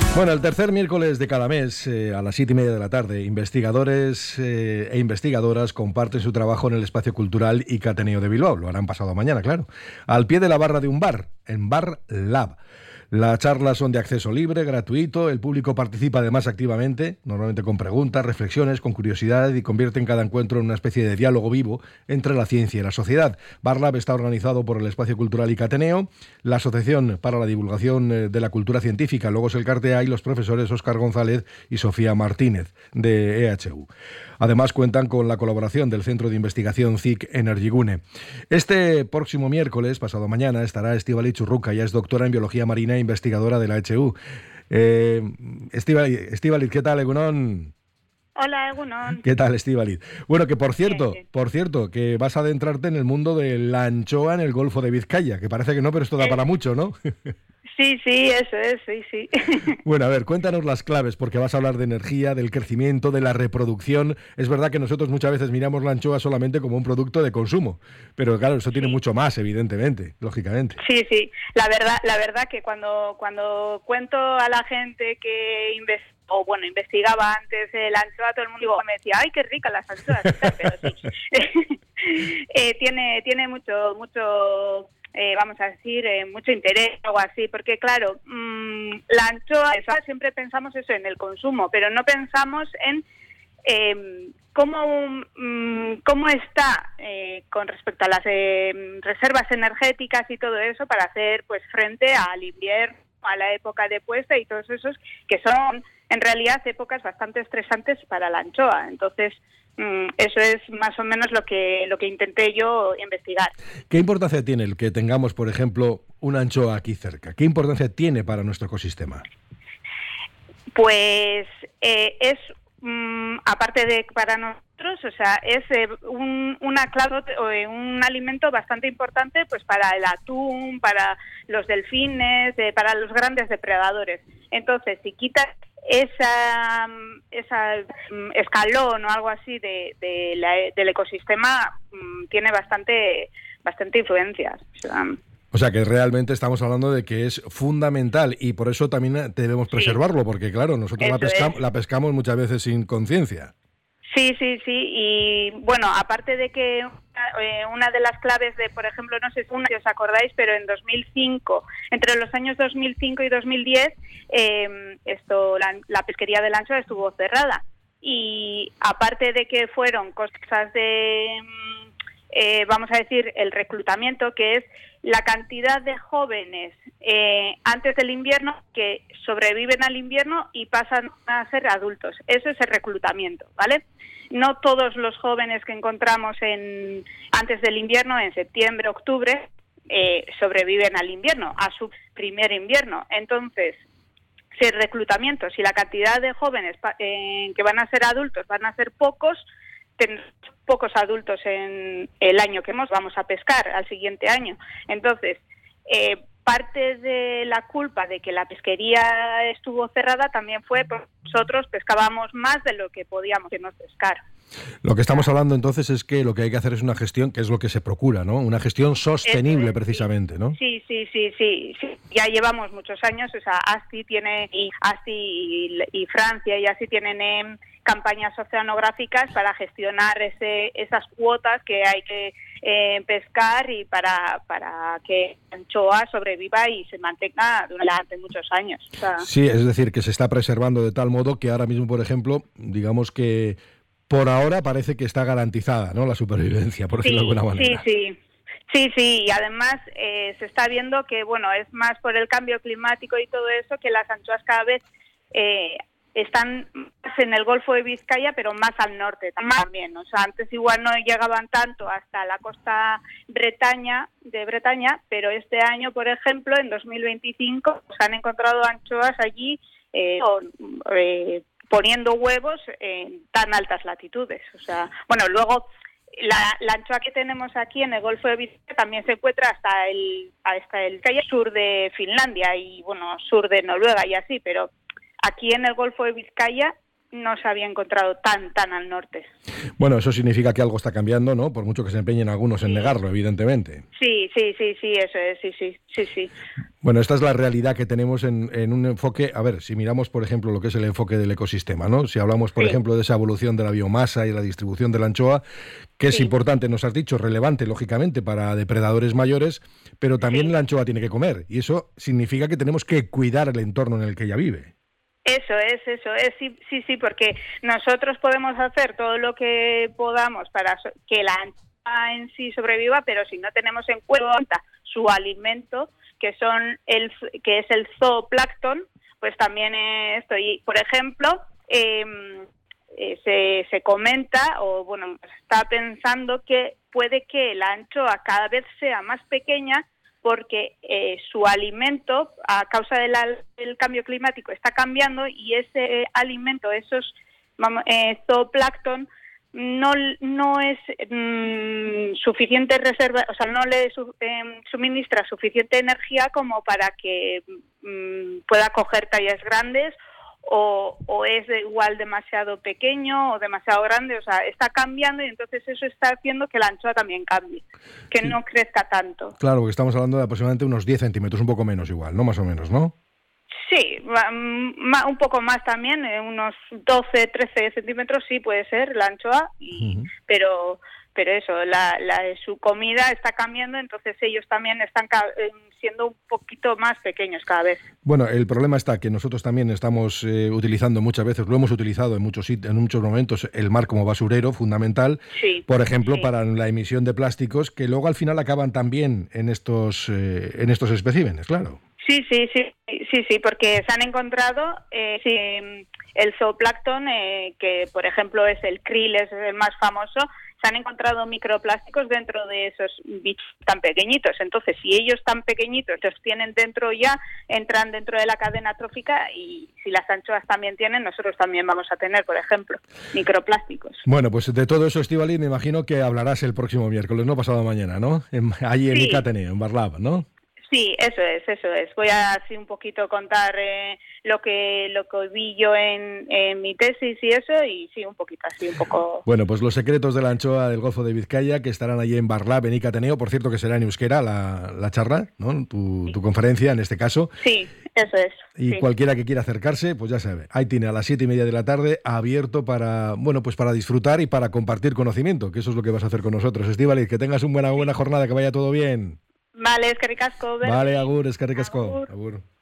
Bueno, el tercer miércoles de cada mes, a las 7:30 de la tarde, investigadores e investigadoras comparten su trabajo en el Espacio Cultural y Ateneo de Bilbao. Lo harán pasado mañana, claro. Al pie de la barra de un bar, en Bar Lab. Las charlas son de acceso libre, gratuito, el público participa además activamente, normalmente con preguntas, reflexiones, con curiosidad, y convierten cada encuentro en una especie de diálogo vivo entre la ciencia y la sociedad. Barlab está organizado por el Espacio Cultural y Ateneo, la Asociación para la Divulgación de la Cultura Científica, Logos El Cartea, y los profesores Óscar González y Sofía Martínez, de EHU. Además cuentan con la colaboración del Centro de Investigación CIC Energigune. Este próximo miércoles, pasado mañana, estará Estíbaliz Churruca. Ella es doctora en Biología Marina e investigadora de la EHU. Estíbaliz, ¿qué tal, Egunon? Hola, Egunon. ¿Qué tal, Estíbaliz? Bueno, que por cierto, Bien. que vas a adentrarte en el mundo de la anchoa en el Golfo de Vizcaya, que parece que no, pero esto da para mucho, ¿no? Sí, eso es, sí. Bueno, a ver, cuéntanos las claves, porque vas a hablar de energía, del crecimiento, de la reproducción. Es verdad que nosotros muchas veces miramos la anchoa solamente como un producto de consumo, pero claro, eso tiene mucho más, evidentemente, lógicamente. Sí. La verdad que cuando cuento a la gente que investigaba antes la anchoa, todo el mundo me decía, ¡ay, qué rica las anchoas! Pero sí. Tiene mucho vamos a decir, mucho interés o algo así, porque claro, la anchoa, siempre pensamos eso en el consumo, pero no pensamos en cómo está con respecto a las reservas energéticas y todo eso para hacer pues frente al invierno, a la época de puesta y todos esos que son en realidad épocas bastante estresantes para la anchoa. Entonces, eso es más o menos lo que intenté yo investigar. ¿Qué importancia tiene el que tengamos, por ejemplo, una anchoa aquí cerca? ¿Qué importancia tiene para nuestro ecosistema? Pues es, aparte de para nosotros, o sea, es una clave, un alimento bastante importante pues para el atún, para los delfines, para los grandes depredadores. Entonces, si quitas esa escalón o algo así del ecosistema, tiene bastante influencia. O sea, que realmente estamos hablando de que es fundamental y por eso también debemos preservarlo, porque claro, nosotros la pescamos muchas veces sin conciencia. Sí. Y bueno, aparte de que una de las claves de, por ejemplo, no sé si os acordáis, pero en 2005, entre los años 2005 y 2010, la pesquería de la anchoa estuvo cerrada. Y aparte de que fueron cosas de, vamos a decir, el reclutamiento, que es la cantidad de jóvenes antes del invierno que sobreviven al invierno y pasan a ser adultos. Eso es el reclutamiento, ¿vale? No todos los jóvenes que encontramos antes del invierno, en septiembre, octubre, sobreviven al invierno, a su primer invierno. Entonces, si el reclutamiento, si la cantidad de jóvenes que van a ser adultos van a ser pocos, tenemos pocos adultos en el año que vamos a pescar al siguiente año. Entonces, parte de la culpa de que la pesquería estuvo cerrada también fue porque nosotros pescábamos más de lo que podíamos pescar. Lo que estamos hablando entonces es que lo que hay que hacer es una gestión, que es lo que se procura, ¿no? Una gestión sostenible, precisamente, ¿no? Sí. Ya llevamos muchos años, o sea, ASTI y Francia y así tienen campañas oceanográficas para gestionar esas cuotas que hay que pescar y para que la anchoa sobreviva y se mantenga durante muchos años. O sea, sí, es decir, que se está preservando de tal modo que ahora mismo, por ejemplo, digamos que por ahora parece que está garantizada, ¿no?, la supervivencia, por decirlo de alguna manera. Sí, y además se está viendo que, bueno, es más por el cambio climático y todo eso, que las anchoas cada vez están más en el Golfo de Vizcaya, pero más al norte también. O sea, antes igual no llegaban tanto hasta la costa de Bretaña, pero este año, por ejemplo, en 2025, se han encontrado anchoas allí poniendo huevos en tan altas latitudes. O sea, bueno, luego la anchoa que tenemos aquí en el Golfo de Vizcaya también se encuentra hasta el sur de Finlandia y, bueno, sur de Noruega y así, pero aquí en el Golfo de Vizcaya no se había encontrado tan al norte. Bueno, eso significa que algo está cambiando, ¿no? Por mucho que se empeñen algunos en negarlo, evidentemente. Sí, eso es, sí. Bueno, esta es la realidad que tenemos en un enfoque. A ver, si miramos, por ejemplo, lo que es el enfoque del ecosistema, ¿no? Si hablamos, por ejemplo, de esa evolución de la biomasa y la distribución de la anchoa, que es importante, nos has dicho, relevante, lógicamente, para depredadores mayores, pero también la anchoa tiene que comer, y eso significa que tenemos que cuidar el entorno en el que ella vive. Eso es, sí, porque nosotros podemos hacer todo lo que podamos para que la anchoa en sí sobreviva, pero si no tenemos en cuenta su alimento, que es el zooplancton, pues también esto. Y, por ejemplo, se comenta, o bueno, está pensando que puede que la anchoa cada vez sea más pequeña, porque su alimento, a causa del cambio climático, está cambiando, y ese alimento, esos zooplancton, no es suficiente reserva, o sea, no le suministra suficiente energía como para que pueda coger tallas grandes, o es igual demasiado pequeño o demasiado grande, o sea, está cambiando, y entonces eso está haciendo que la anchoa también cambie, que no crezca tanto. Claro, porque estamos hablando de aproximadamente unos 10 centímetros, un poco menos igual, ¿no? Más o menos, ¿no? Sí, un poco más también, unos 12, 13 centímetros sí puede ser la anchoa, pero eso, su comida está cambiando, entonces ellos también están siendo un poquito más pequeños cada vez. Bueno, el problema está que nosotros también estamos utilizando muchas veces, lo hemos utilizado en muchos momentos, el mar como basurero fundamental, por ejemplo, para la emisión de plásticos, que luego al final acaban también en estos especímenes, claro. Sí, porque se han encontrado el zooplancton, que por ejemplo es el krill, es el más famoso. Se han encontrado microplásticos dentro de esos bichos tan pequeñitos. Entonces, si ellos tan pequeñitos los tienen dentro, ya entran dentro de la cadena trófica, y si las anchoas también tienen, nosotros también vamos a tener, por ejemplo, microplásticos. Bueno, pues de todo eso, Estíbaliz, me imagino que hablarás el próximo miércoles, no pasado mañana, ¿no? Allí en ICA Ateneo, en Barlab, ¿no? Sí, eso es. Voy a así un poquito contar lo que vi yo en mi tesis y eso, y sí, un poquito así, un poco. Bueno, pues los secretos de la anchoa del Golfo de Vizcaya, que estarán allí en Barlab, en ICA Ateneo. Por cierto, que será en euskera la charla, ¿no? Tu conferencia, en este caso. Sí, eso es. Y cualquiera que quiera acercarse, pues ya sabe, ahí tiene a las 7:30 de la tarde, abierto para, bueno, pues para disfrutar y para compartir conocimiento, que eso es lo que vas a hacer con nosotros. Estíbaliz, que tengas una buena jornada, que vaya todo bien. Vale, eskerrik asko. Vale, agur, eskerrik asko. Agur.